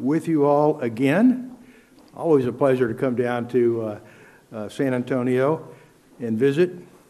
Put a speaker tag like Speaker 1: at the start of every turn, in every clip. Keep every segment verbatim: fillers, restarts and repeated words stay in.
Speaker 1: with you all again. Always a pleasure to come down to uh, uh, San Antonio and visit.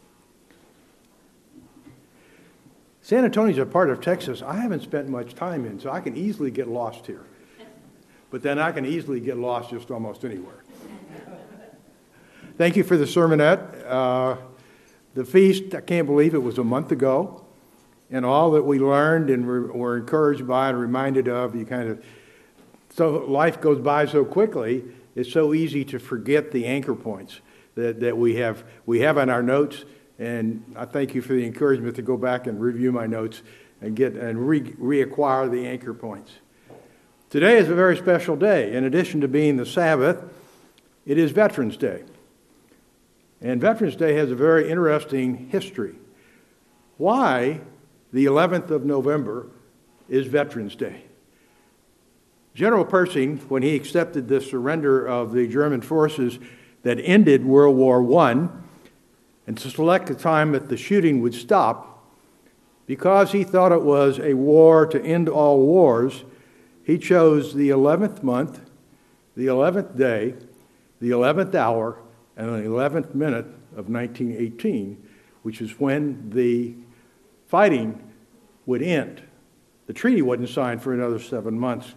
Speaker 1: San Antonio is a part of Texas I haven't spent much time in, so I can easily get lost here. But then I can easily get lost just almost anywhere. Thank you for the sermonette. Uh, the feast, I can't believe it was a month ago. And all that we learned and re- were encouraged by and reminded of, you kind of, so life goes by so quickly, it's so easy to forget the anchor points that, that we have we have on our notes. And I thank you for the encouragement to go back and review my notes and get and re- reacquire the anchor points. Today is a very special day. In addition to being the Sabbath, it is Veterans Day. And Veterans Day has a very interesting history. Why the eleventh of November is Veterans Day? General Pershing, when he accepted the surrender of the German forces that ended World War One, and to select a time that the shooting would stop, because he thought it was a war to end all wars, he chose the eleventh month, the eleventh day, the eleventh hour, and the eleventh minute of nineteen eighteen, which is when the fighting would end. The treaty wasn't signed for another seven months.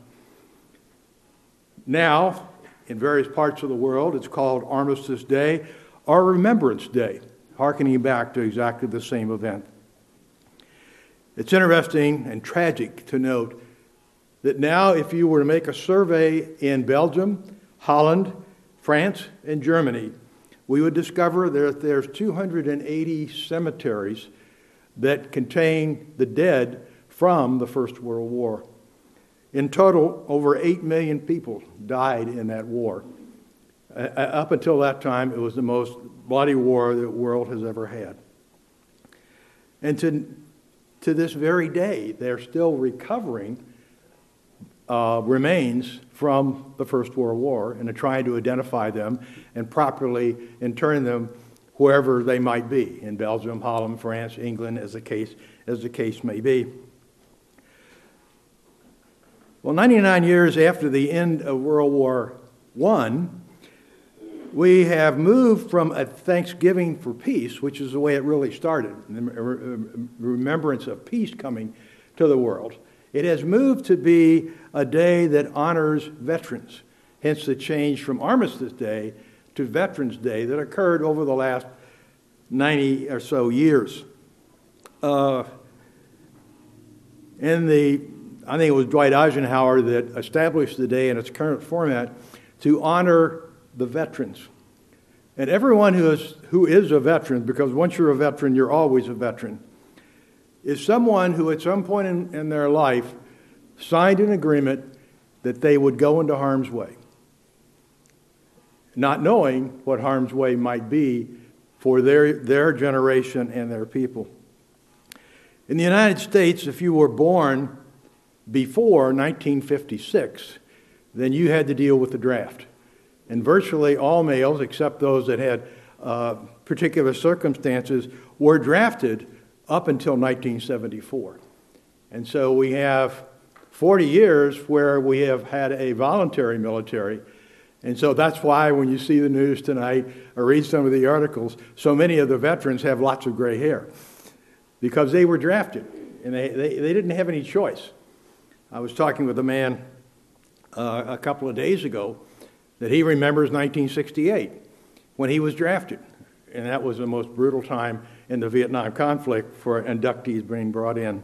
Speaker 1: Now, in various parts of the world, it's called Armistice Day or Remembrance Day, hearkening back to exactly the same event. It's interesting and tragic to note that now if you were to make a survey in Belgium, Holland, France, and Germany, we would discover that there's two hundred eighty cemeteries that contain the dead from the First World War. In total, over eight million people died in that war. Uh, up until that time, it was the most bloody war the world has ever had. And to, to this very day, they're still recovering uh, remains from the First World War and are trying to identify them and properly intern them wherever they might be, in Belgium, Holland, France, England, as the case, as the case may be. Well, ninety-nine years after the end of World War One, we have moved from a Thanksgiving for peace, which is the way it really started, the remembrance of peace coming to the world. It has moved to be a day that honors veterans, hence the change from Armistice Day to Veterans Day that occurred over the last ninety or so years. Uh, in the I think it was Dwight Eisenhower that established the day in its current format to honor the veterans. And everyone who is who is a veteran, because once you're a veteran, you're always a veteran, is someone who at some point in, in their life signed an agreement that they would go into harm's way, not knowing what harm's way might be for their, their generation and their people. In the United States, if you were born before nineteen fifty-six, then you had to deal with the draft. And virtually all males, except those that had uh, particular circumstances, were drafted up until nineteen seventy-four. And so we have forty years where we have had a voluntary military. And so that's why when you see the news tonight or read some of the articles, so many of the veterans have lots of gray hair because they were drafted and they, they, they didn't have any choice. I was talking with a man uh, a couple of days ago that he remembers nineteen sixty-eight when he was drafted. And that was the most brutal time in the Vietnam conflict for inductees being brought in.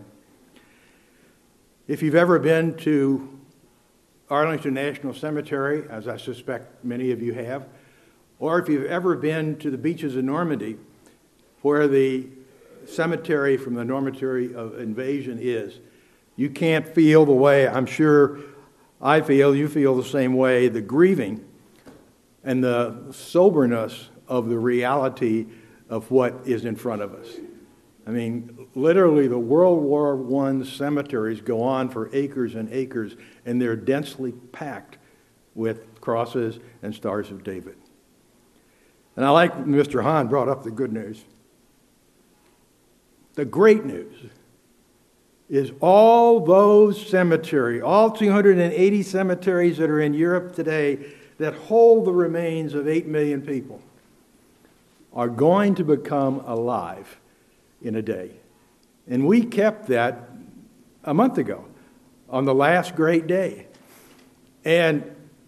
Speaker 1: If you've ever been to Arlington National Cemetery, as I suspect many of you have, or if you've ever been to the beaches of Normandy, where the cemetery from the Normandy of invasion is, you can't feel the way I'm sure I feel, you feel the same way, the grieving and the soberness of the reality of what is in front of us. I mean, literally the World War One cemeteries go on for acres and acres, and they're densely packed with crosses and stars of David. And I like Mister Hahn brought up the good news. The great news is all those cemeteries, all two hundred eighty cemeteries that are in Europe today that hold the remains of eight million people are going to become alive in a day. And we kept that a month ago on the last great day. And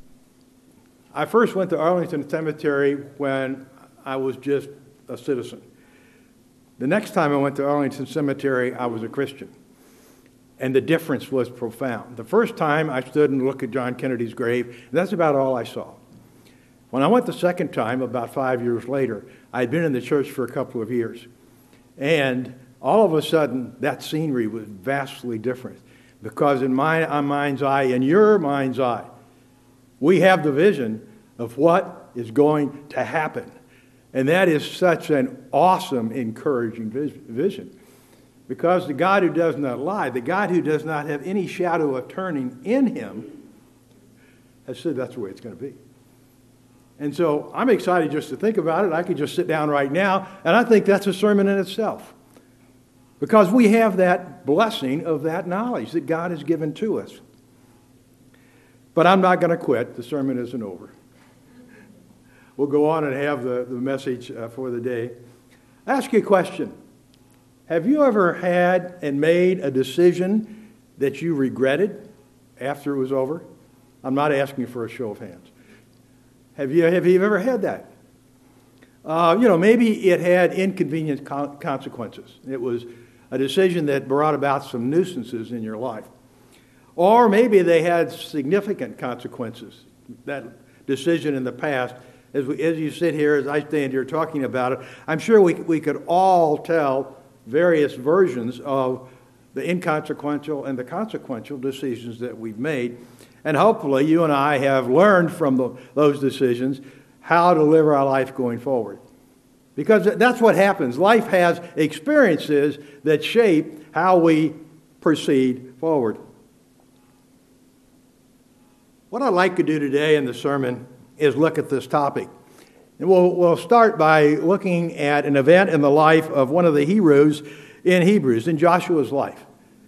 Speaker 1: I first went to Arlington Cemetery when I was just a citizen. The next time I went to Arlington Cemetery, I was a Christian. And the difference was profound. The first time I stood and looked at John Kennedy's grave, and that's about all I saw. When I went the second time, about five years later, I had been in the church for a couple of years. And all of a sudden, that scenery was vastly different. Because in my mind's eye, in your mind's eye, we have the vision of what is going to happen. And that is such an awesome, encouraging vision. Because the God who does not lie, the God who does not have any shadow of turning in him, has said that's the way it's going to be. And so I'm excited just to think about it. I could just sit down right now, and I think that's a sermon in itself. Because we have that blessing of that knowledge that God has given to us. But I'm not going to quit. The sermon isn't over. We'll go on and have the, the message uh, for the day. I'll ask you a question. Have you ever had and made a decision that you regretted after it was over? I'm not asking you for a show of hands. Have you, have you ever had that? Uh, you know, maybe it had inconvenient con- consequences. It was a decision that brought about some nuisances in your life. Or maybe they had significant consequences, that decision in the past. As, we, as you sit here, as I stand here talking about it, I'm sure we, we could all tell various versions of the inconsequential and the consequential decisions that we've made. And hopefully you and I have learned from the, those decisions how to live our life going forward. Because that's what happens. Life has experiences that shape how we proceed forward. What I'd like to do today in the sermon is look at this topic. And we'll, we'll start by looking at an event in the life of one of the heroes in Hebrews, in Joshua's life.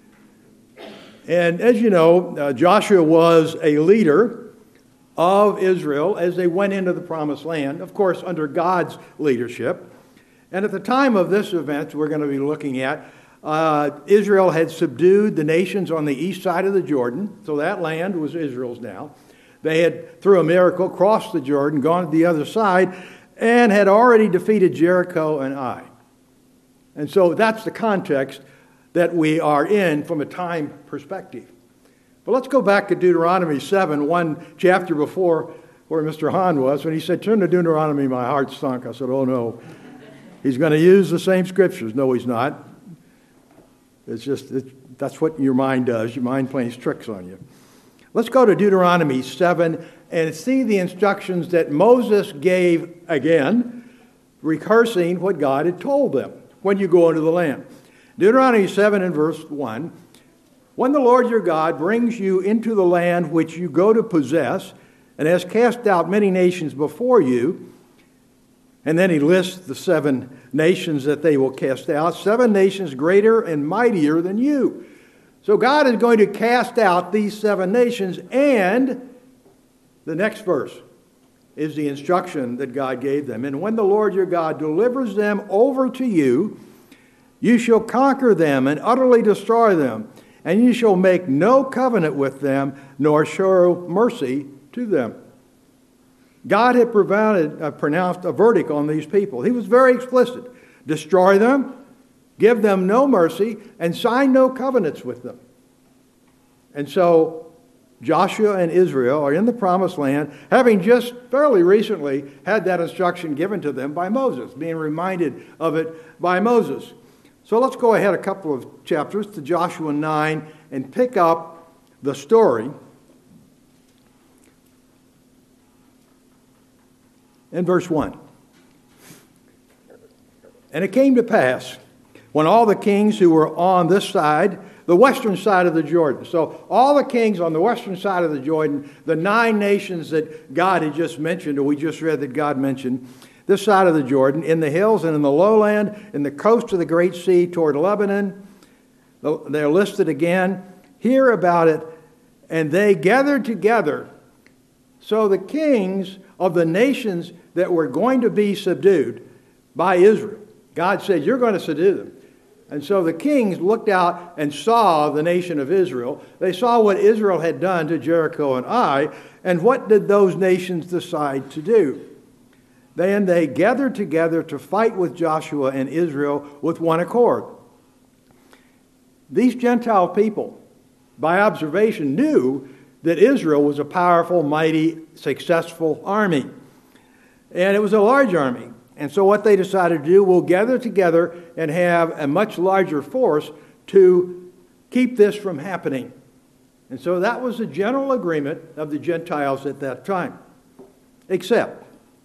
Speaker 1: And as you know, uh, Joshua was a leader of Israel as they went into the Promised Land, of course, under God's leadership. And at the time of this event we're going to be looking at, uh, Israel had subdued the nations on the east side of the Jordan, so that land was Israel's now. They had, through a miracle, crossed the Jordan, gone to the other side, and had already defeated Jericho and Ai. And so that's the context that we are in from a time perspective. But let's go back to Deuteronomy seven, one chapter before where Mister Hahn was, when he said, "Turn to Deuteronomy, my heart sunk." I said, "Oh no, he's going to use the same scriptures." No, he's not. It's just, it, that's what your mind does. Your mind plays tricks on you. Let's go to Deuteronomy seven and see the instructions that Moses gave again, rehearsing what God had told them when you go into the land. Deuteronomy seven and verse one, "When the Lord your God brings you into the land which you go to possess, and has cast out many nations before you," and then he lists the seven nations that they will cast out, seven nations greater and mightier than you. So God is going to cast out these seven nations, and the next verse is the instruction that God gave them. "And when the Lord your God delivers them over to you, you shall conquer them and utterly destroy them, and you shall make no covenant with them, nor show mercy to them." God had provided, uh, pronounced a verdict on these people. He was very explicit. Destroy them, give them no mercy, and sign no covenants with them. And so Joshua and Israel are in the Promised Land, having just fairly recently had that instruction given to them by Moses, being reminded of it by Moses. So let's go ahead a couple of chapters to Joshua nine and pick up the story in verse one. "And it came to pass, when all the kings who were on this side, the western side of the Jordan," so all the kings on the western side of the Jordan, the nine nations that God had just mentioned, or we just read that God mentioned, this side of the Jordan, in the hills and in the lowland, in the coast of the great sea toward Lebanon, They're listed again. Hear about it. And they gathered together. So the kings of the nations that were going to be subdued by Israel, God said, you're going to subdue them. And so the kings looked out and saw the nation of Israel. They saw what Israel had done to Jericho and Ai. And what did those nations decide to do? Then they gathered together to fight with Joshua and Israel with one accord. These Gentile people, by observation, knew that Israel was a powerful, mighty, successful army. And it was a large army. And so what they decided to do, we'll gather together and have a much larger force to keep this from happening. And so that was the general agreement of the Gentiles at that time. Except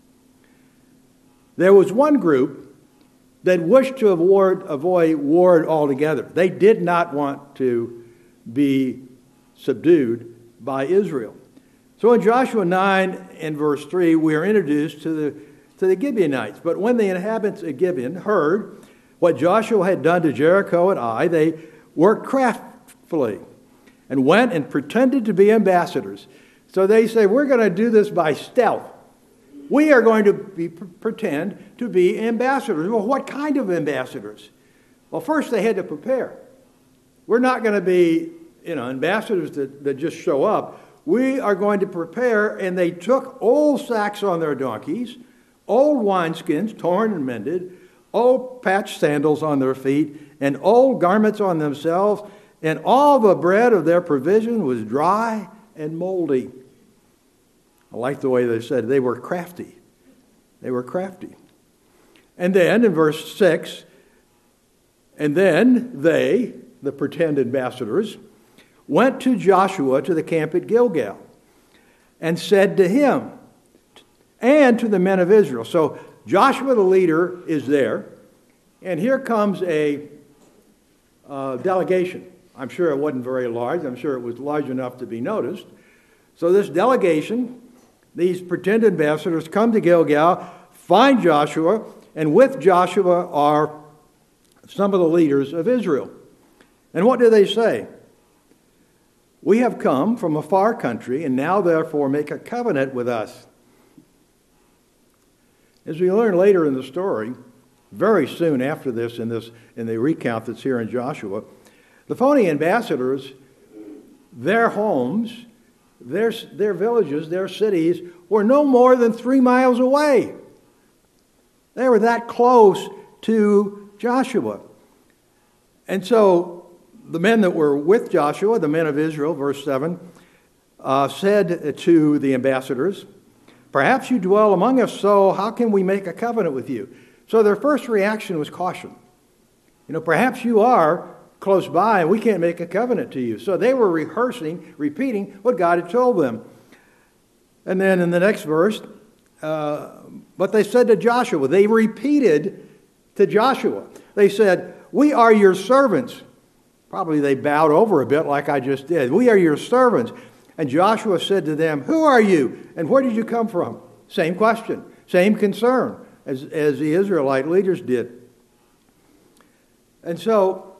Speaker 1: there was one group that wished to avoid, avoid war altogether. They did not want to be subdued by Israel. So in Joshua nine and verse three, we are introduced to the to the Gibeonites. But when the inhabitants of Gibeon heard what Joshua had done to Jericho and Ai, they worked craftily and went and pretended to be ambassadors. So they say, we're going to do this by stealth. We are going to be, pretend to be ambassadors. Well, what kind of ambassadors? Well, first they had to prepare. We're not going to be, you know, ambassadors that, that just show up. We are going to prepare, and they took old sacks on their donkeys, old wineskins, torn and mended, old patched sandals on their feet, and old garments on themselves, and all the bread of their provision was dry and moldy. I like the way they said they were crafty. They were crafty. And then in verse six, and then they, the pretend ambassadors, went to Joshua to the camp at Gilgal and said to him, and to the men of Israel. So Joshua the leader is there, and here comes a uh, delegation. I'm sure it wasn't very large. I'm sure it was large enough to be noticed. So this delegation, these pretend ambassadors, come to Gilgal, find Joshua, and with Joshua are some of the leaders of Israel. And what do they say? We have come from a far country, and now therefore make a covenant with us. As we learn later in the story, very soon after this, in this in the recount that's here in Joshua, the phony ambassadors, their homes, their, their villages, their cities, were no more than three miles away. They were that close to Joshua. And so the men that were with Joshua, the men of Israel, verse seven, uh, said to the ambassadors, perhaps you dwell among us, so how can we make a covenant with you? So their first reaction was caution. You know, perhaps you are close by and we can't make a covenant to you. So they were rehearsing, repeating what God had told them. And then in the next verse, uh, but they said to Joshua, they repeated to Joshua. They said, we are your servants. Probably they bowed over a bit like I just did. We are your servants. And Joshua said to them, who are you and where did you come from? Same question, same concern as, as the Israelite leaders did. And so,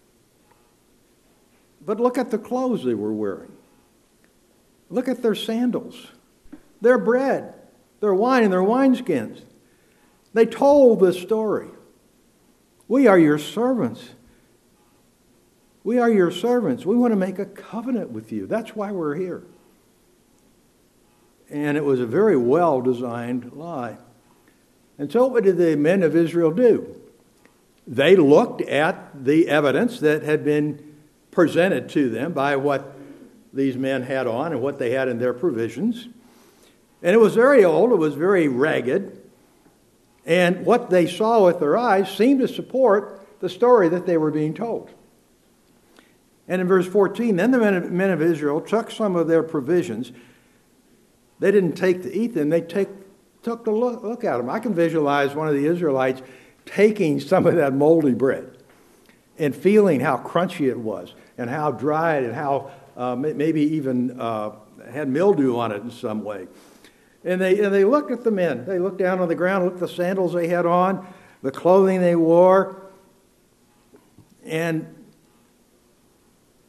Speaker 1: but look at the clothes they were wearing. Look at their sandals, their bread, their wine, and their wineskins. They told this story. We are your servants. We are your servants. We want to make a covenant with you. That's why we're here. And it was a very well-designed lie. And so what did the men of Israel do? They looked at the evidence that had been presented to them by what these men had on and what they had in their provisions. And it was very old. It was very ragged. And what they saw with their eyes seemed to support the story that they were being told. And in verse fourteen, then the men of, men of Israel took some of their provisions. They didn't take to eat them. They take, took to look, look at them. I can visualize one of the Israelites taking some of that moldy bread and feeling how crunchy it was and how dry and how uh, maybe even uh, had mildew on it in some way. And they, and they looked at the men. They looked down on the ground, looked at the sandals they had on, the clothing they wore, and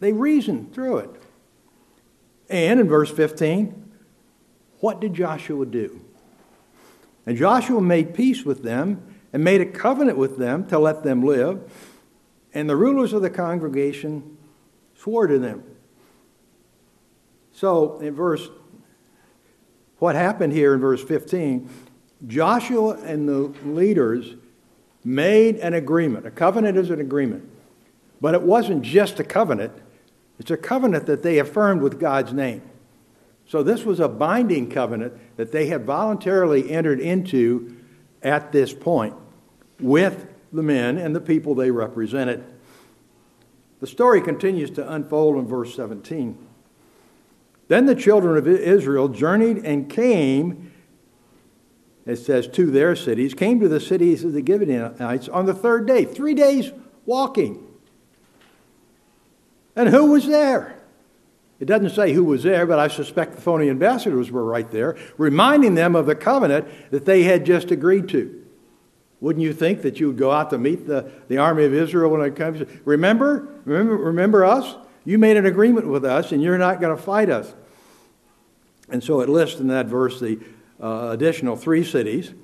Speaker 1: They reasoned through it. And in verse fifteen, what did Joshua do? And Joshua made peace with them and made a covenant with them to let them live. And the rulers of the congregation swore to them. So in verse, what happened here in verse fifteen, Joshua and the leaders made an agreement. A covenant is an agreement. But it wasn't just a covenant. It's a covenant that they affirmed with God's name. So this was a binding covenant that they had voluntarily entered into at this point with the men and the people they represented. The story continues to unfold in verse seventeen. Then the children of Israel journeyed and came, it says, to their cities, came to the cities of the Gibeonites on the third day, three days walking. And who was there? It doesn't say who was there, but I suspect the phony ambassadors were right there, reminding them of the covenant that they had just agreed to. Wouldn't you think that you would go out to meet the, the army of Israel when it comes? Remember, remember, remember us? You made an agreement with us, and you're not going to fight us. And so it lists in that verse the uh, additional three cities.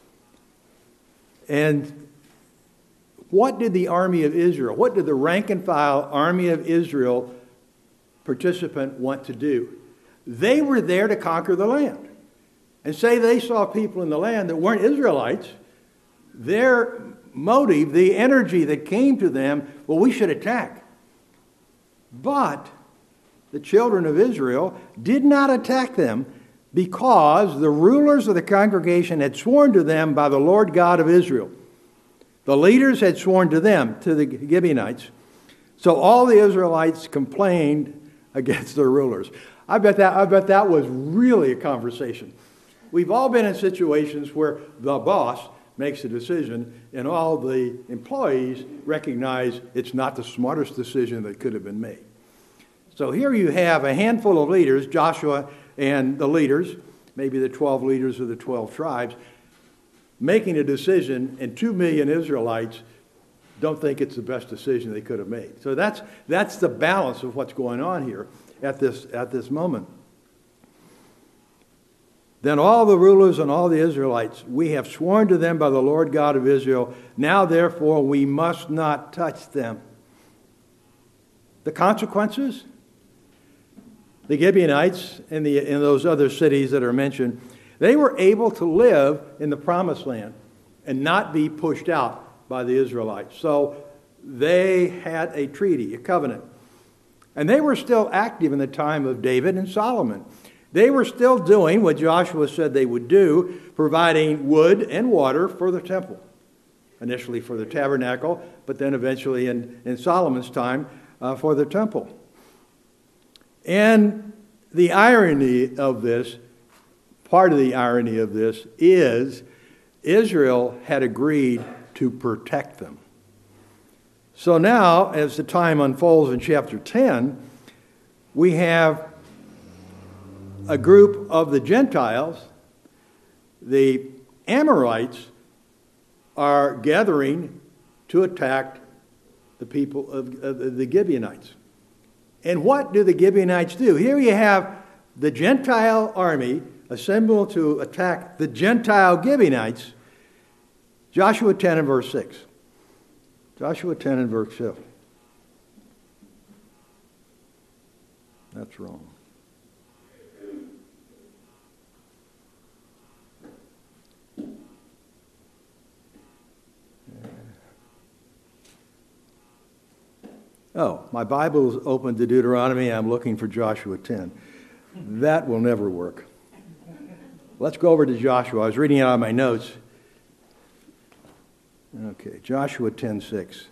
Speaker 1: And what did the army of Israel, what did the rank and file army of Israel participant want to do? They were there to conquer the land. And say they saw people in the land that weren't Israelites. Their motive, the energy that came to them, well, we should attack. But the children of Israel did not attack them because the rulers of the congregation had sworn to them by the Lord God of Israel. The leaders had sworn to them, to the Gibeonites. So all the Israelites complained against their rulers. I bet that, I bet that was really a conversation. We've all been in situations where the boss makes a decision and all the employees recognize it's not the smartest decision that could have been made. So here you have a handful of leaders, Joshua and the leaders, maybe the twelve leaders of the twelve tribes, making a decision, and two million Israelites don't think it's the best decision they could have made. So that's that's the balance of what's going on here at this at this moment. Then all the rulers and all the Israelites, we have sworn to them by the Lord God of Israel. Now, therefore, we must not touch them. The consequences? The Gibeonites and the in those other cities that are mentioned, they were able to live in the promised land and not be pushed out by the Israelites. So they had a treaty, a covenant. And they were still active in the time of David and Solomon. They were still doing what Joshua said they would do, providing wood and water for the temple. Initially for the tabernacle, but then eventually in, in Solomon's time uh, for the temple. And the irony of this, part of the irony of this, is Israel had agreed to protect them. So now, as the time unfolds in chapter ten, we have a group of the Gentiles, the Amorites, are gathering to attack the people of, of the Gibeonites. And what do the Gibeonites do? Here you have the Gentile army assembled to attack the Gentile Gibeonites. Joshua ten and verse six. Joshua ten and verse six. That's wrong. Oh, my Bible is open to Deuteronomy. I'm looking for Joshua ten. That will never work. Let's go over to Joshua. I was reading it out of my notes. Okay, Joshua ten six.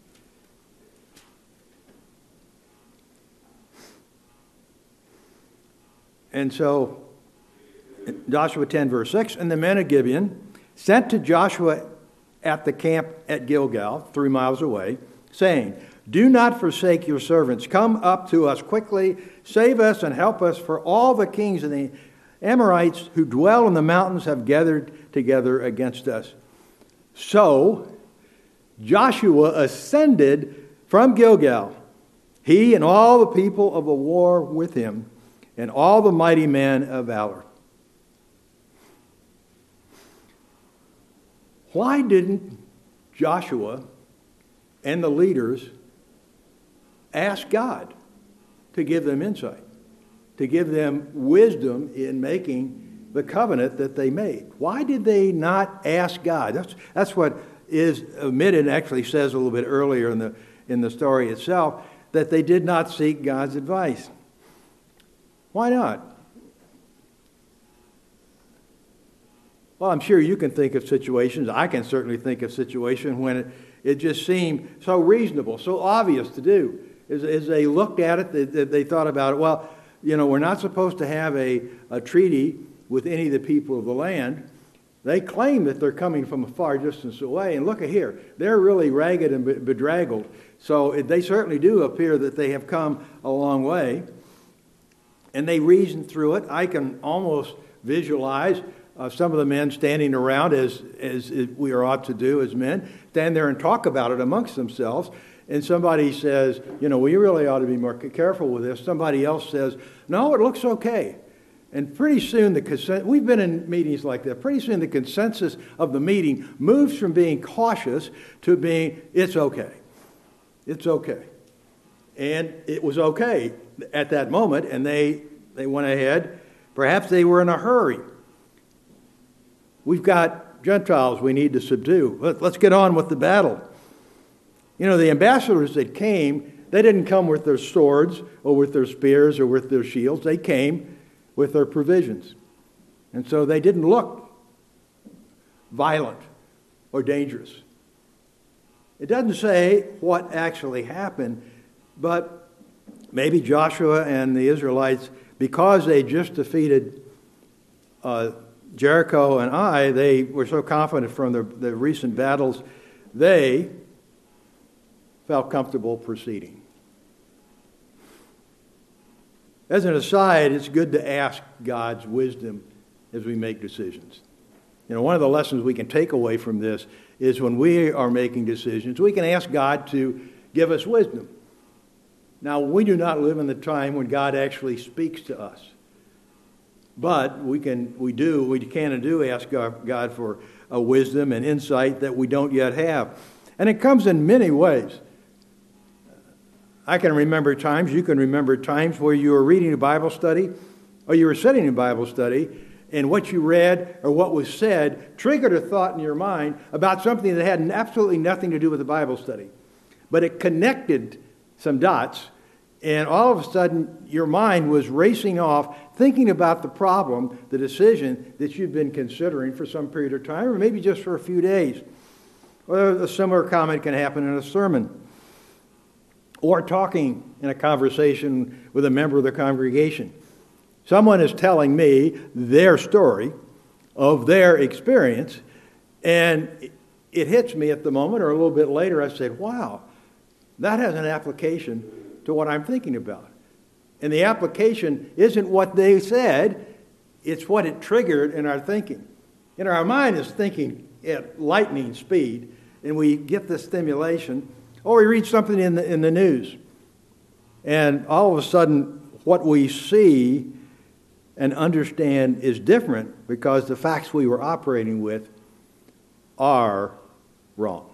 Speaker 1: And so, Joshua ten verse six, and the men of Gibeon sent to Joshua at the camp at Gilgal, three miles away, saying, do not forsake your servants. Come up to us quickly. Save us and help us, for all the kings of the Amorites who dwell in the mountains have gathered together against us. So Joshua ascended from Gilgal he and all the people of the war with him, and all the mighty men of valor. Why didn't Joshua and the leaders ask God to give them insight, to give them wisdom in making the covenant that they made? Why did they not ask God? That's, that's what is omitted, actually says a little bit earlier in the, in the story itself, that they did not seek God's advice. Why not? Well, I'm sure you can think of situations, I can certainly think of situations when it, it just seemed so reasonable, so obvious to do. As, as they looked at it, they, they thought about it, well, you know, we're not supposed to have a, a treaty with any of the people of the land. They claim that they're coming from a far distance away, and look at here, they're really ragged and bedraggled. So it, they certainly do appear that they have come a long way. And they reasoned through it. I can almost visualize Uh, some of the men standing around, as, as we are ought to do as men, stand there and talk about it amongst themselves. And somebody says, you know, we really ought to be more careful with this. Somebody else says, no, it looks okay. And pretty soon, the consent, we've been in meetings like that, pretty soon the consensus of the meeting moves from being cautious to being, it's okay. It's okay. And it was okay at that moment, and they, they went ahead. Perhaps they were in a hurry. We've got Gentiles we need to subdue. Let, let's get on with the battle. You know, the ambassadors that came, they didn't come with their swords or with their spears or with their shields. They came with their provisions. And so they didn't look violent or dangerous. It doesn't say what actually happened, but maybe Joshua and the Israelites, because they just defeated uh, Jericho and Ai, they were so confident from the, the recent battles, they felt comfortable proceeding. As an aside, it's good to ask God's wisdom as we make decisions. You know, one of the lessons we can take away from this is when we are making decisions, we can ask God to give us wisdom. Now, we do not live in the time when God actually speaks to us. But we can, we do, we can and do ask God for a wisdom and insight that we don't yet have. And it comes in many ways. I can remember times, you can remember times where you were reading a Bible study or you were sitting in Bible study and what you read or what was said triggered a thought in your mind about something that had absolutely nothing to do with the Bible study. But it connected some dots, and all of a sudden your mind was racing off thinking about the problem, the decision that you've been considering for some period of time, or maybe just for a few days. Or a similar comment can happen in a sermon. Or talking in a conversation with a member of the congregation. Someone is telling me their story of their experience, and it hits me at the moment, or a little bit later, I said, wow, that has an application to what I'm thinking about. And the application isn't what they said, it's what it triggered in our thinking. And our mind is thinking at lightning speed, and we get the stimulation, or we read something in the, in the news. And all of a sudden, what we see and understand is different because the facts we were operating with are wrong.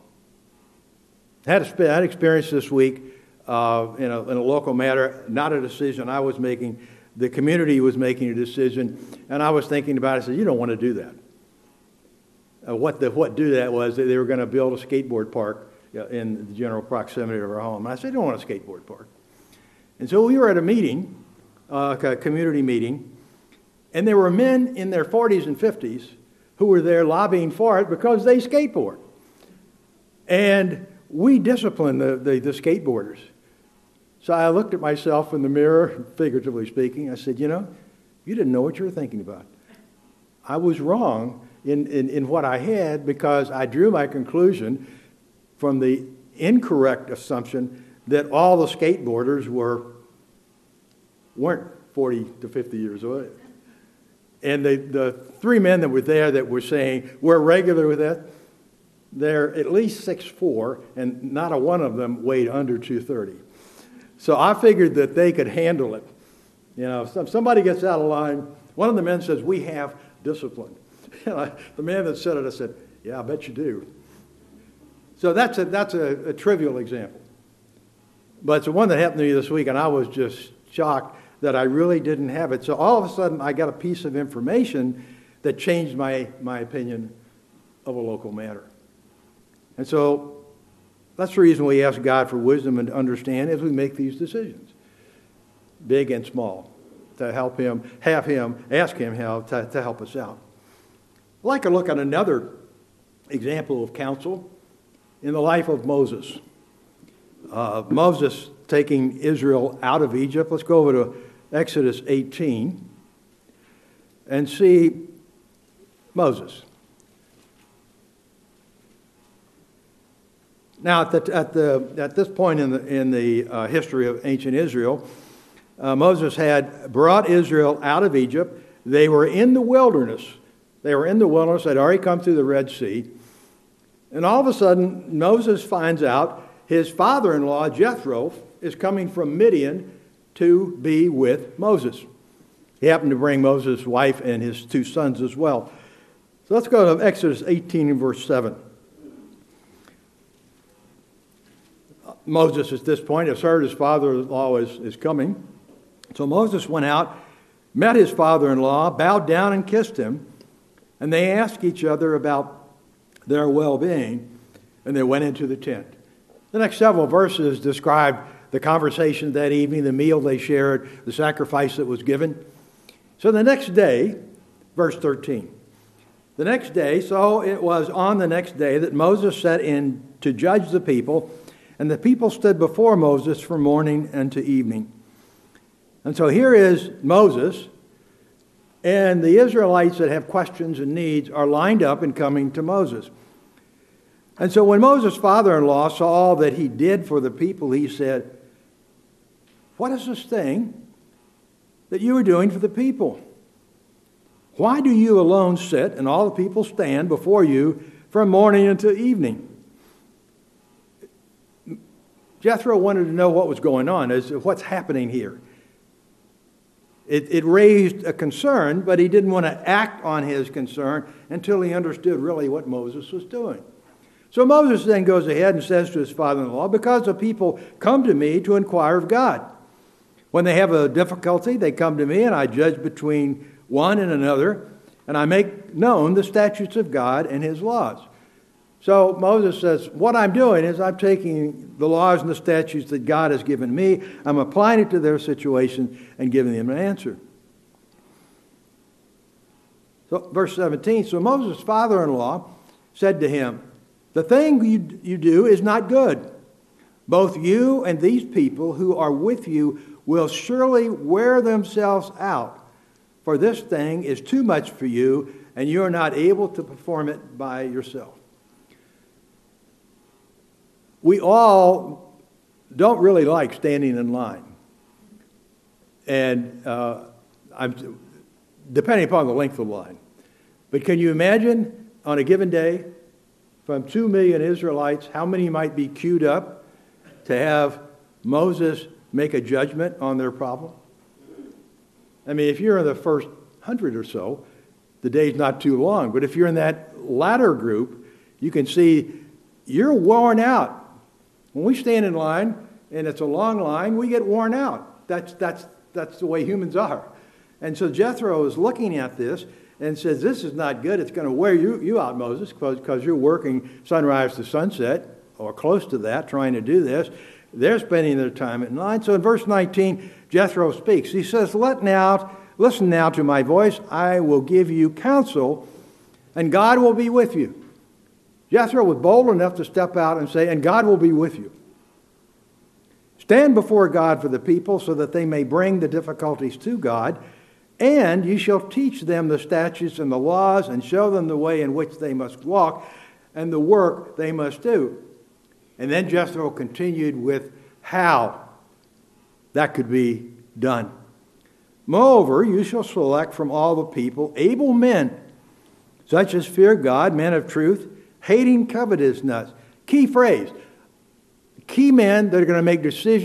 Speaker 1: I had an experience this week uh, in, a, in a local matter, not a decision I was making. The community was making a decision, and I was thinking about it. I said, you don't want to do that. Uh, what the what do that was that they were going to build a skateboard park in the general proximity of our home. And I said, I don't want a skateboard park. And so we were at a meeting, uh, a community meeting, and there were men in their forties and fifties who were there lobbying for it because they skateboard. And we disciplined the, the, the skateboarders. So I looked at myself in the mirror, figuratively speaking. I said, you know, you didn't know what you were thinking about. I was wrong in, in, in what I had because I drew my conclusion from the incorrect assumption that all the skateboarders were, weren't forty to fifty years old. And the, the three men that were there that were saying, we're regular with that, they're at least six foot four, and not a one of them weighed under two thirty. So I figured that they could handle it. You know, if somebody gets out of line, one of the men says, "We have discipline." And I, the man that said it, I said, "Yeah, I bet you do." So that's a, that's a, a trivial example. But it's the one that happened to me this week, and I was just shocked that I really didn't have it. So all of a sudden, I got a piece of information that changed my, my opinion of a local matter. And so that's the reason we ask God for wisdom and understand as we make these decisions, big and small, to help him, have him, ask him how to, to help us out. I'd like to look at another example of counsel in the life of Moses. Uh, Moses taking Israel out of Egypt. Let's go over to Exodus eighteen and see Moses. Now, at, the, at, the, at this point in the, in the uh, history of ancient Israel, uh, Moses had brought Israel out of Egypt. They were in the wilderness. They were in the wilderness. They'd already come through the Red Sea. And all of a sudden, Moses finds out his father-in-law, Jethro, is coming from Midian to be with Moses. He happened to bring Moses' wife and his two sons as well. So let's go to Exodus eighteen and verse seven. Moses, at this point, has heard his father-in-law is, is coming. So Moses went out, met his father-in-law, bowed down and kissed him, and they asked each other about their well-being, and they went into the tent. The next several verses describe the conversation that evening, the meal they shared, the sacrifice that was given. So the next day, verse thirteen, the next day, so it was on the next day that Moses set in to judge the people, and the people stood before Moses from morning unto evening. And so here is Moses, and the Israelites that have questions and needs are lined up and coming to Moses. And so when Moses' father-in-law saw all that he did for the people, he said, "What is this thing that you are doing for the people? Why do you alone sit and all the people stand before you from morning until evening?" Jethro wanted to know what was going on, is what's happening here. It, it raised a concern, but he didn't want to act on his concern until he understood really what Moses was doing. So Moses then goes ahead and says to his father-in-law, "Because the people come to me to inquire of God. When they have a difficulty, they come to me, and I judge between one and another, and I make known the statutes of God and his laws." So Moses says, what I'm doing is I'm taking the laws and the statutes that God has given me, I'm applying it to their situation and giving them an answer. So verse seventeen, so Moses' father-in-law said to him, "The thing you, you do is not good. Both you and these people who are with you will surely wear themselves out, for this thing is too much for you, and you are not able to perform it by yourself." We all don't really like standing in line. And uh, I'm, depending upon the length of the line. But can you imagine on a given day, from two million Israelites, how many might be queued up to have Moses make a judgment on their problem? I mean, if you're in the first hundred or so, the day's not too long. But if you're in that latter group, you can see you're worn out. When we stand in line, and it's a long line, we get worn out. That's, that's, that's the way humans are. And so Jethro is looking at this and says, this is not good. It's going to wear you, you out, Moses, because you're working sunrise to sunset, or close to that, trying to do this. They're spending their time in line. So in verse nineteen, Jethro speaks. He says, Let now, listen now to my voice. I will give you counsel, and God will be with you. Jethro was bold enough to step out and say, and God will be with you. Stand before God for the people so that they may bring the difficulties to God, and you shall teach them the statutes and the laws and show them the way in which they must walk and the work they must do. And then Jethro continued with how that could be done. Moreover, you shall select from all the people able men, such as fear God, men of truth, hating covetousness. Key phrase. Key men that are going to make decisions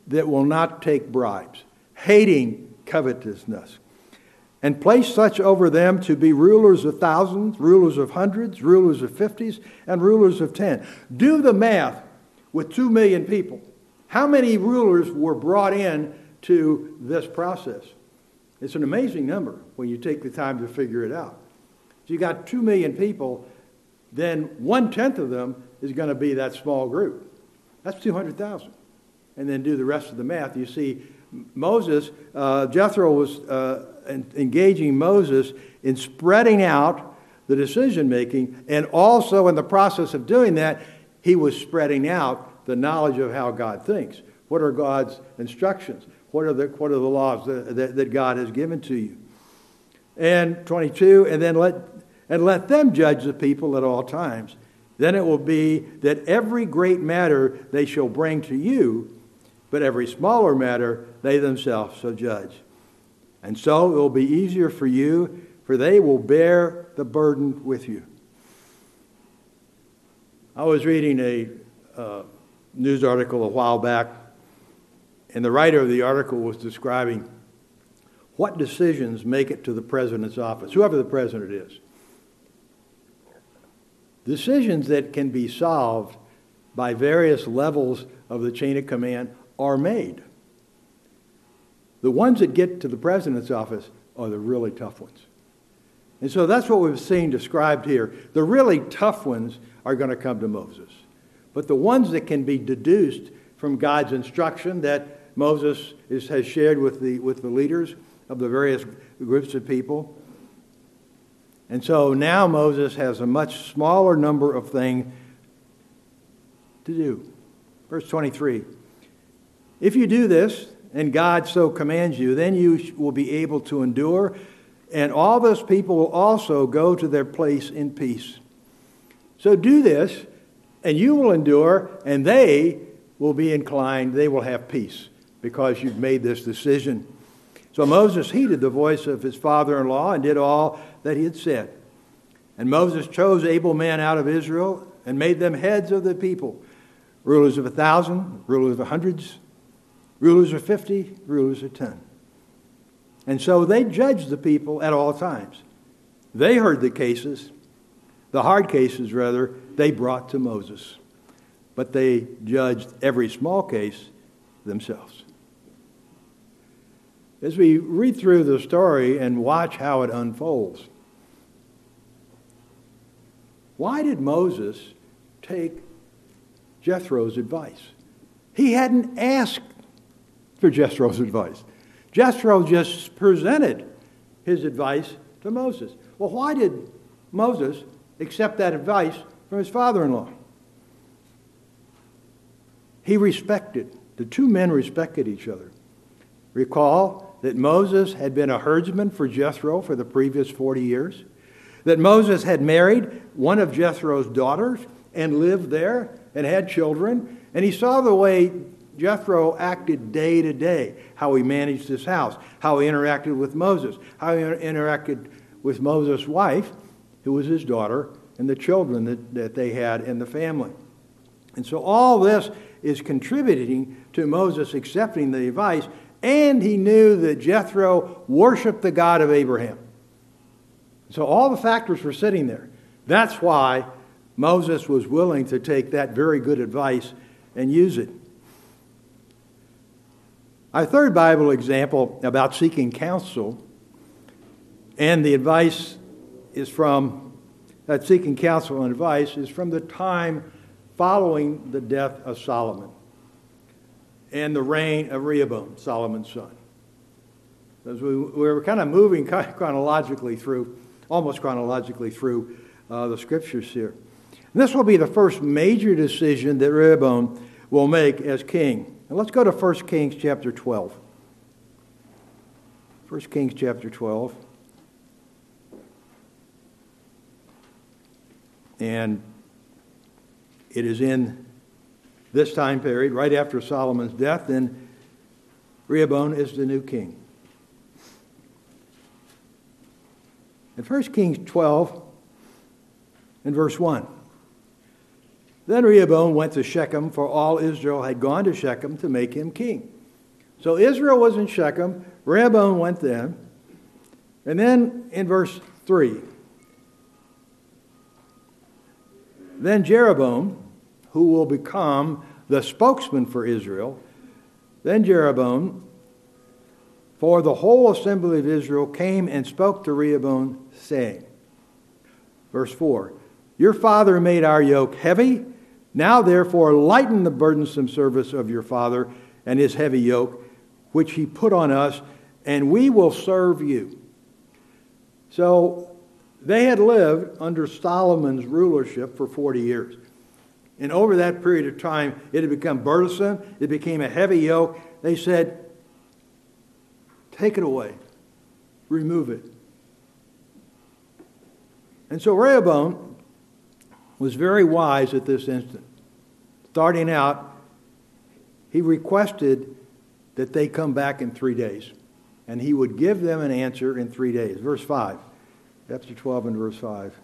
Speaker 1: that will not take bribes, hating covetousness, and place such over them to be rulers of thousands, rulers of hundreds, rulers of fifties, and rulers of ten. Do the math with two million people. How many rulers were brought in to this process? It's an amazing number when you take the time to figure it out. So you got two million people, then one-tenth of them is going to be that small group. That's two hundred thousand. And then do the rest of the math. You see, Moses, uh, Jethro was uh, engaging Moses in spreading out the decision-making, and also in the process of doing that, he was spreading out the knowledge of how God thinks. What are God's instructions? What are the, what are the laws that, that, that God has given to you? And twenty-two, and then let, and let them judge the people at all times. Then it will be that every great matter they shall bring to you, but every smaller matter they themselves shall judge. And so it will be easier for you, for they will bear the burden with you. I was reading a uh, news article a while back, and the writer of the article was describing what decisions make it to the president's office, whoever the president is. Decisions that can be solved by various levels of the chain of command are made. The ones that get to the president's office are the really tough ones. And so that's what we've seen described here. The really tough ones are going to come to Moses. But the ones that can be deduced from God's instruction that Moses is, has shared with the, with the leaders of the various groups of people. And so now Moses has a much smaller number of things to do. Verse twenty-three. If you do this, and God so commands you, then you will be able to endure, and all those people will also go to their place in peace. So do this, and you will endure, and they will be inclined, they will have peace, because you've made this decision. So Moses heeded the voice of his father-in-law and did all that he had said. And Moses chose able men out of Israel and made them heads of the people, rulers of a thousand, rulers of hundreds, rulers of fifty, rulers of ten. And so they judged the people at all times. They heard the cases, the hard cases rather, they brought to Moses. But they judged every small case themselves. As we read through the story and watch how it unfolds, why did Moses take Jethro's advice? He hadn't asked for Jethro's advice. Jethro just presented his advice to Moses. Well, why did Moses accept that advice from his father-in-law? He respected, the two men respected each other. Recall that Moses had been a herdsman for Jethro for the previous forty years, that Moses had married one of Jethro's daughters and lived there and had children, and he saw the way Jethro acted day to day, how he managed his house, how he interacted with Moses, how he interacted with Moses' wife, who was his daughter, and the children that, that they had in the family. And so all this is contributing to Moses accepting the advice, and he knew that Jethro worshiped the God of Abraham. So all the factors were sitting there. That's why Moses was willing to take that very good advice and use it. Our third Bible example about seeking counsel, and the advice is from, that seeking counsel and advice is from the time following the death of Solomon and the reign of Rehoboam, Solomon's son. As we, we were kind of moving chronologically through, almost chronologically through uh, the scriptures here. And this will be the first major decision that Rehoboam will make as king. And let's go to First Kings chapter twelve. First Kings chapter twelve. And it is in this time period, right after Solomon's death, and Rehoboam is the new king. In First Kings twelve, in verse one, Then Rehoboam went to Shechem, for all Israel had gone to Shechem to make him king. So Israel was in Shechem. Rehoboam went then. And then in verse three, then Jeroboam, who will become the spokesman for Israel, then Jeroboam, for the whole assembly of Israel, came and spoke to Rehoboam, saying, verse four, your father made our yoke heavy. Now therefore lighten the burdensome service of your father and his heavy yoke, which he put on us, and we will serve you. So they had lived under Solomon's rulership for forty years. And over that period of time, it had become burdensome. It became a heavy yoke. They said, take it away. Remove it. And so Rehoboam was very wise at this instant. Starting out, he requested that they come back in three days. And he would give them an answer in three days. Verse five. Chapter twelve and verse five.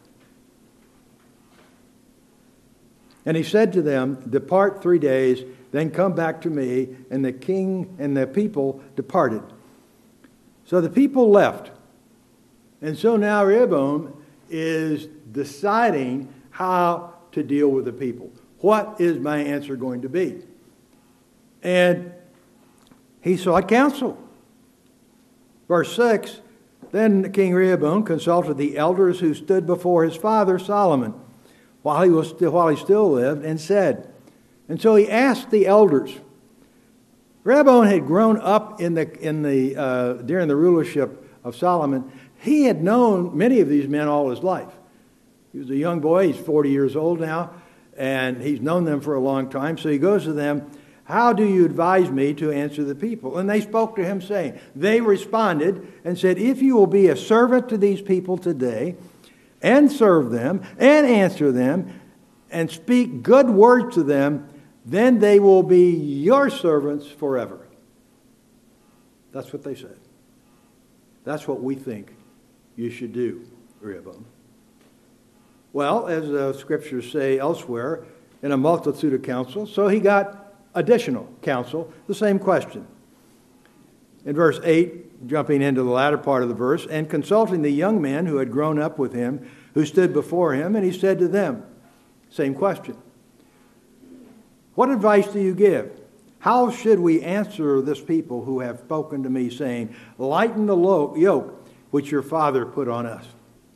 Speaker 1: And he said to them, depart three days, then come back to me. And the king and the people departed. So the people left. And so now Rehoboam is deciding how to deal with the people. What is my answer going to be? And he sought counsel. Verse six, then King Rehoboam consulted the elders who stood before his father Solomon while he was still, while he still lived, and said, and so he asked the elders. Rehoboam had grown up in the in the uh, during the rulership of Solomon. He had known many of these men all his life. He was a young boy. He's forty years old now, and he's known them for a long time. So he goes to them, how do you advise me to answer the people? And they spoke to him, saying, they responded and said, if you will be a servant to these people today, and serve them, and answer them, and speak good words to them, then they will be your servants forever. That's what they said. That's what we think you should do, Rehoboam. Well, as the scriptures say elsewhere, in a multitude of counsel, so he got additional counsel, the same question. In verse eight, jumping into the latter part of the verse, and consulting the young men who had grown up with him, who stood before him, and he said to them, same question. What advice do you give? How should we answer this people who have spoken to me, saying, lighten the yoke which your father put on us?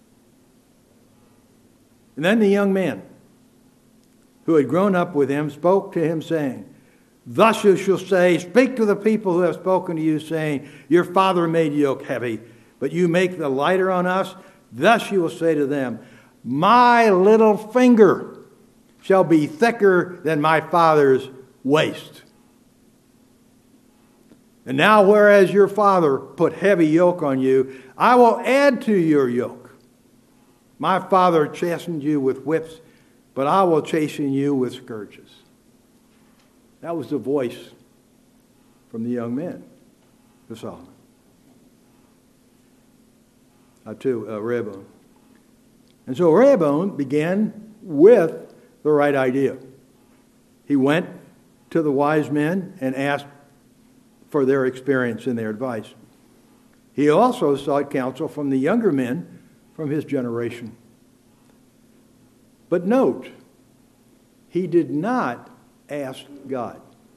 Speaker 1: And then the young man who had grown up with him spoke to him, saying, thus you shall say, speak to the people who have spoken to you, saying, your father made yoke heavy, but you make the lighter on us. Thus you will say to them, my little finger shall be thicker than my father's waist. And now whereas your father put heavy yoke on you, I will add to your yoke. My father chastened you with whips, but I will chasten you with scourges. That was the voice from the young men of Solomon. Uh, to uh, Rehoboam. And so Rehoboam began with the right idea. He went to the wise men and asked for their experience and their advice. He also sought counsel from the younger men from his generation. But note, he did not ask God.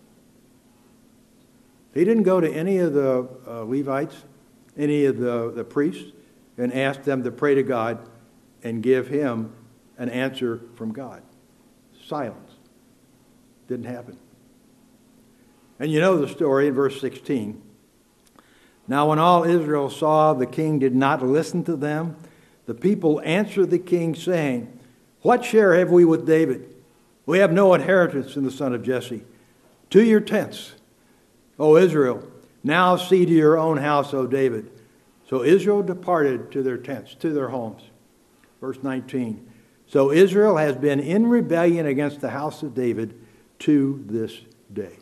Speaker 1: He didn't go to any of the uh, Levites, any of the, the priests, and ask them to pray to God and give him an answer from God. Silence. Didn't happen. And you know the story in verse sixteen. Now when all Israel saw the king did not listen to them, the people answered the king, saying, what share have we with David? We have no inheritance in the son of Jesse. To your tents, O Israel. Now see to your own house, O David. So Israel departed to their tents, to their homes. Verse nineteen. So Israel has been in rebellion against the house of David to this day.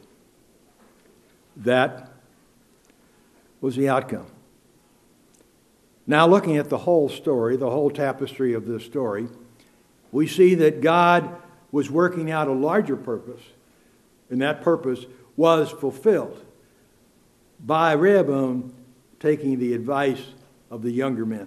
Speaker 1: That was the outcome. Now looking at the whole story, the whole tapestry of this story, we see that God was working out a larger purpose, and that purpose was fulfilled by Rehoboam taking the advice of the younger men.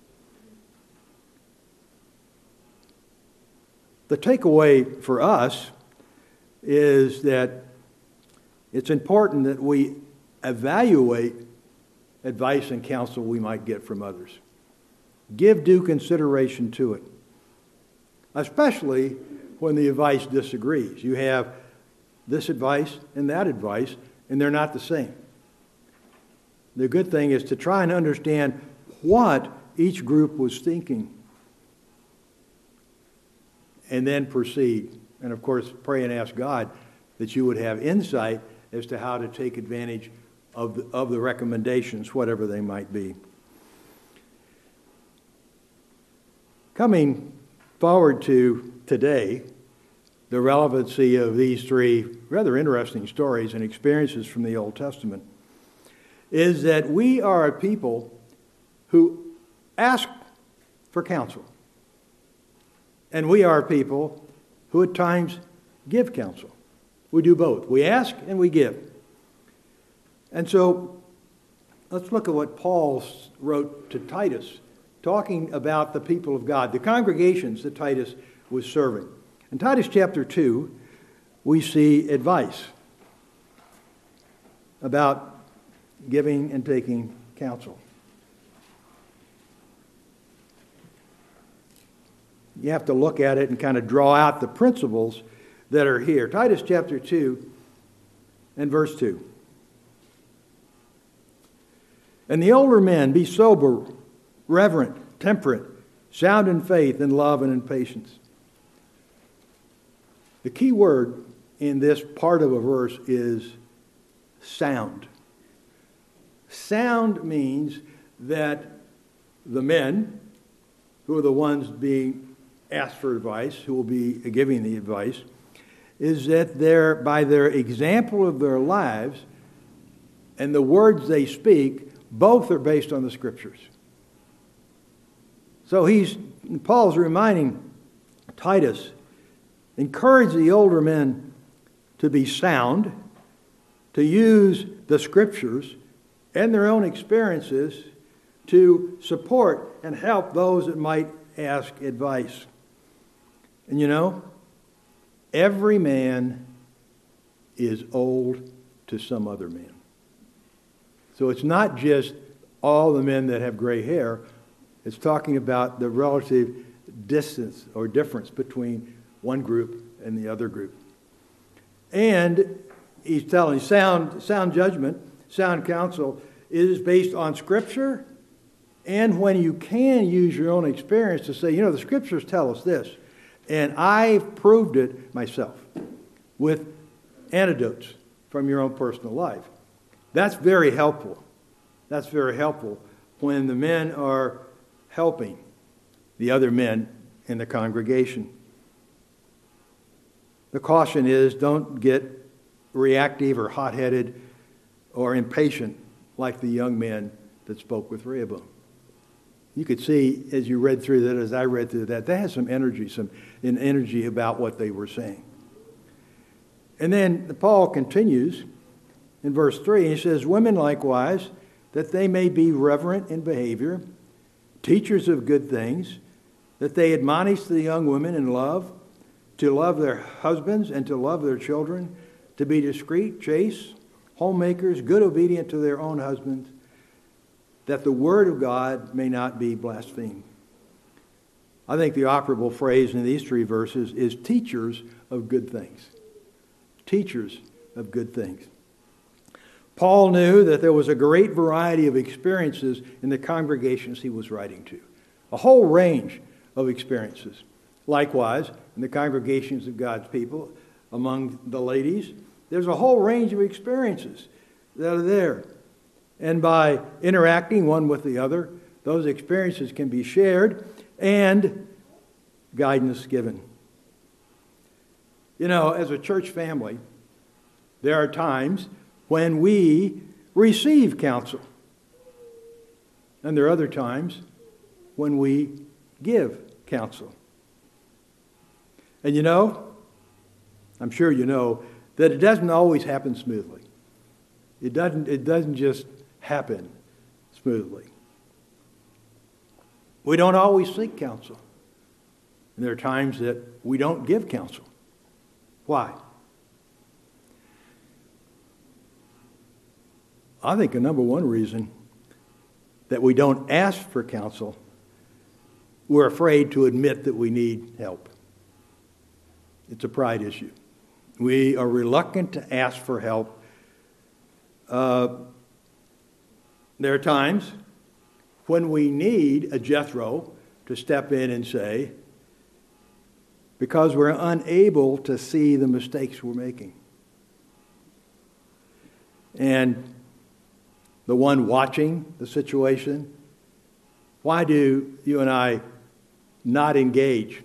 Speaker 1: The takeaway for us is that it's important that we evaluate advice and counsel we might get from others. Give due consideration to it, especially when the advice disagrees. You have this advice and that advice, and they're not the same. The good thing is to try and understand what each group was thinking, and then proceed. And of course, pray and ask God that you would have insight as to how to take advantage of the, of the recommendations, whatever they might be. Coming forward to today, the relevancy of these three rather interesting stories and experiences from the Old Testament is that we are a people who ask for counsel. And we are people who at times give counsel. We do both. We ask and we give. And so let's look at what Paul wrote to Titus, talking about the people of God, the congregations that Titus was serving. In Titus chapter two, we see advice about giving and taking counsel. You have to look at it and kind of draw out the principles that are here. Titus chapter two and verse two. And the older men, be sober, reverent, temperate, sound in faith, in love, and in patience. The key word in this part of a verse is sound. Sound means that the men, who are the ones being asked for advice, who will be giving the advice, is that they're, by their example of their lives and the words they speak, both are based on the Scriptures. So he's Paul's reminding Titus, encourage the older men to be sound, to use the Scriptures and their own experiences to support and help those that might ask advice. And you know, every man is old to some other man. So it's not just all the men that have gray hair. It's talking about the relative distance or difference between one group and the other group. And he's telling sound, sound judgment, sound counsel is based on Scripture, and when you can use your own experience to say, you know, the Scriptures tell us this, and I've proved it myself with anecdotes from your own personal life. That's very helpful. That's very helpful when the men are helping the other men in the congregation. The caution is, don't get reactive or hot-headed or impatient like the young men that spoke with Rehoboam. You could see as you read through that, as I read through that, they had some energy, some an energy about what they were saying. And then Paul continues in verse three. He says, women likewise, that they may be reverent in behavior, teachers of good things, that they admonish the young women in love, to love their husbands and to love their children, to be discreet, chaste, homemakers, good, obedient to their own husbands, that the word of God may not be blasphemed. I think the operable phrase in these three verses is teachers of good things. Teachers of good things. Paul knew that there was a great variety of experiences in the congregations he was writing to. A whole range of experiences. Likewise, in the congregations of God's people, among the ladies, there's a whole range of experiences that are there. And by interacting one with the other, those experiences can be shared and guidance given. You know, as a church family, there are times when we receive counsel. And there are other times when we give counsel. And you know, I'm sure you know, that it doesn't always happen smoothly. It doesn't, it doesn't just happen smoothly. We don't always seek counsel. And there are times that we don't give counsel. Why? I think the number one reason that we don't ask for counsel, we're afraid to admit that we need help. It's a pride issue. We are reluctant to ask for help. Uh, there are times when we need a Jethro to step in and say, because we're unable to see the mistakes we're making. And the one watching the situation, why do you and I not engage?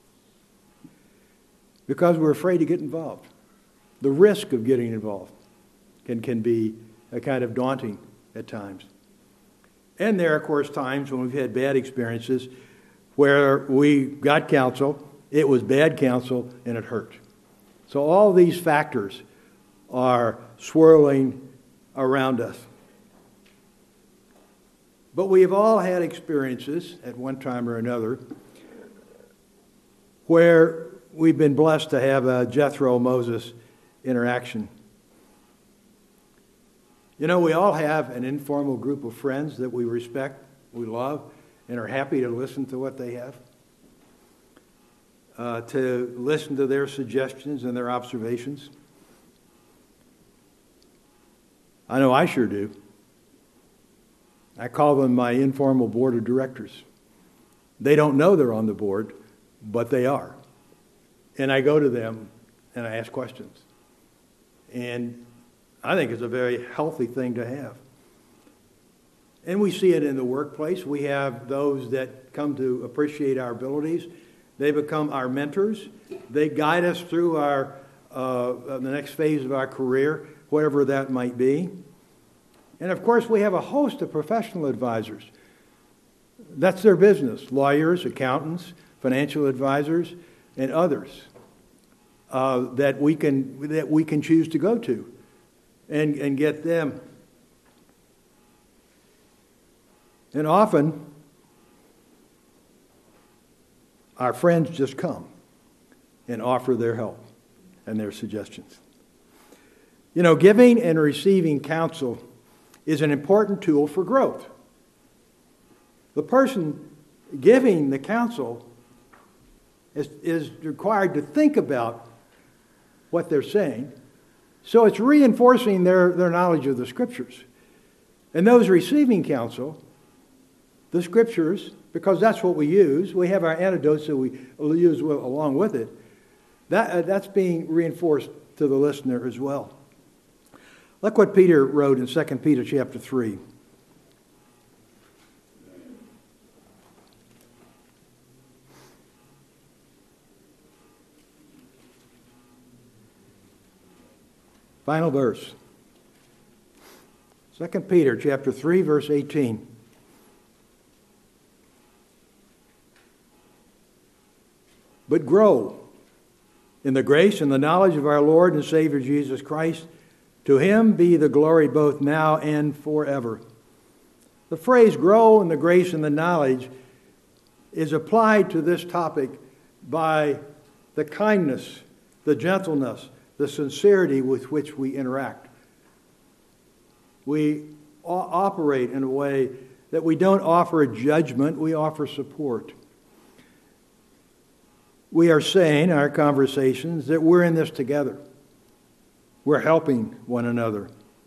Speaker 1: Because we're afraid to get involved. The risk of getting involved can, can be a kind of daunting at times. And there are, of course, times when we've had bad experiences where we got counsel, it was bad counsel, and it hurt. So all these factors are swirling around us. But we have all had experiences at one time or another where we've been blessed to have a Jethro-Moses interaction. You know, we all have an informal group of friends that we respect, we love, and are happy to listen to what they have, uh, to listen to their suggestions and their observations. I know I sure do. I call them my informal board of directors. They don't know they're on the board, but they are. And I go to them and I ask questions. And I think it's a very healthy thing to have. And we see it in the workplace. We have those that come to appreciate our abilities. They become our mentors. They guide us through our uh, the next phase of our career, whatever that might be. And of course, we have a host of professional advisors. That's their business. Lawyers, accountants, financial advisors, and others uh, that we can that we can choose to go to and, and get them. And often, our friends just come and offer their help and their suggestions. You know, giving and receiving counsel is an important tool for growth. The person giving the counsel is, is required to think about what they're saying, so it's reinforcing their, their knowledge of the Scriptures. And those receiving counsel, the Scriptures, because that's what we use, we have our antidotes that we use along with it, that, uh, that's being reinforced to the listener as well. Look what Peter wrote in Second Peter chapter three. Final verse. Second Peter chapter three, verse eighteen. But grow in the grace and the knowledge of our Lord and Savior Jesus Christ. To him be the glory both now and forever. The phrase grow in the grace and the knowledge is applied to this topic by the kindness, the gentleness, the sincerity with which we interact. We operate in a way that we don't offer a judgment, we offer support. We are saying in our conversations that we're in this together. We're helping one another.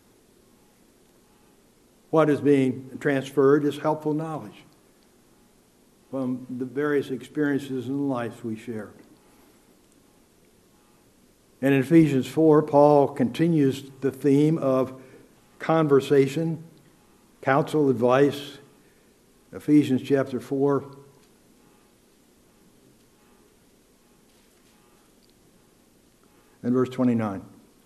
Speaker 1: What is being transferred is helpful knowledge from the various experiences in life we share. And in Ephesians four, Paul continues the theme of conversation, counsel, advice. Ephesians chapter four. And verse twenty-nine.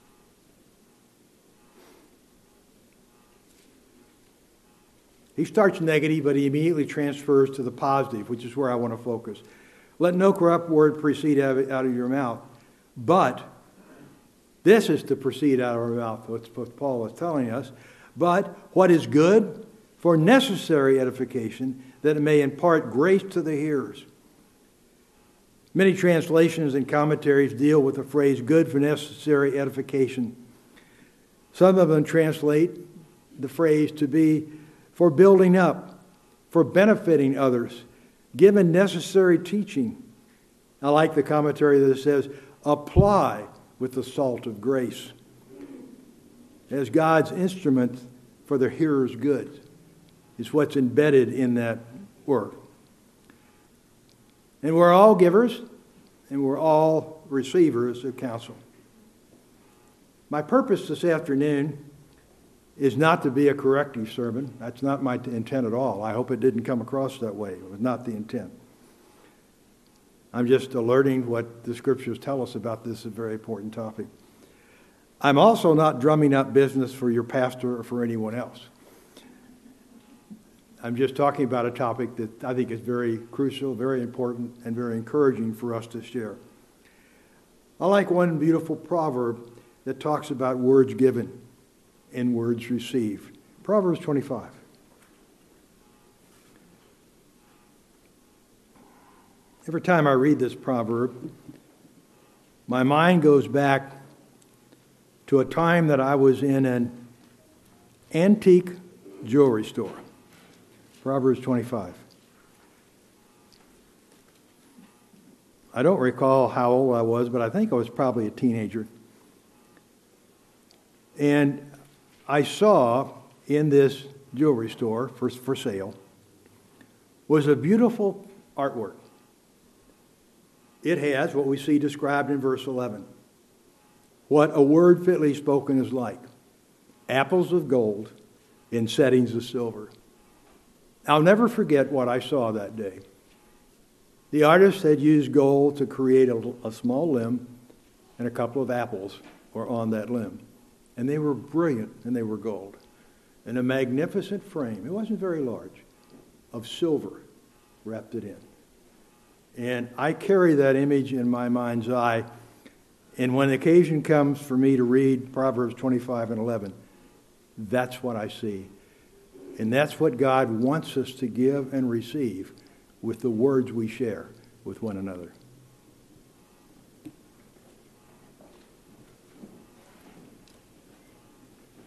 Speaker 1: He starts negative, but he immediately transfers to the positive, which is where I want to focus. Let no corrupt word proceed out of your mouth, but This is to proceed out of our mouth, what's what Paul is telling us. But what is good for necessary edification, that it may impart grace to the hearers. Many translations and commentaries deal with the phrase good for necessary edification. Some of them translate the phrase to be for building up, for benefiting others, given necessary teaching. I like the commentary that says, apply with the salt of grace as God's instrument for the hearer's good is what's embedded in that word. And we're all givers, and we're all receivers of counsel. My purpose this afternoon is not to be a corrective sermon. That's not my intent at all. I hope it didn't come across that way. It was not the intent. I'm just alerting what the scriptures tell us about this very important topic. I'm also not drumming up business for your pastor or for anyone else. I'm just talking about a topic that I think is very crucial, very important, and very encouraging for us to share. I like one beautiful proverb that talks about words given and words received. Proverbs twenty-five. Every time I read this proverb, my mind goes back to a time that I was in an antique jewelry store. Proverbs twenty-five. I don't recall how old I was, but I think I was probably a teenager. And I saw in this jewelry store for, for sale was a beautiful artwork. It has what we see described in verse eleven. What a word fitly spoken is like. Apples of gold in settings of silver. I'll never forget what I saw that day. The artist had used gold to create a, a small limb, and a couple of apples were on that limb. And they were brilliant, and they were gold. And a magnificent frame, it wasn't very large, of silver wrapped it in. And I carry that image in my mind's eye. And when the occasion comes for me to read Proverbs twenty-five and eleven, that's what I see. And that's what God wants us to give and receive with the words we share with one another.